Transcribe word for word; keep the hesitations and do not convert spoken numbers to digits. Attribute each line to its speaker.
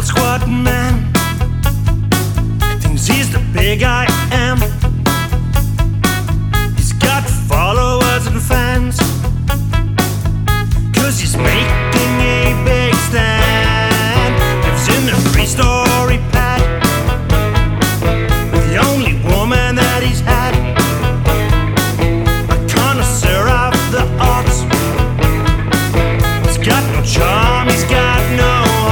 Speaker 1: squat man thinks he's the big I am.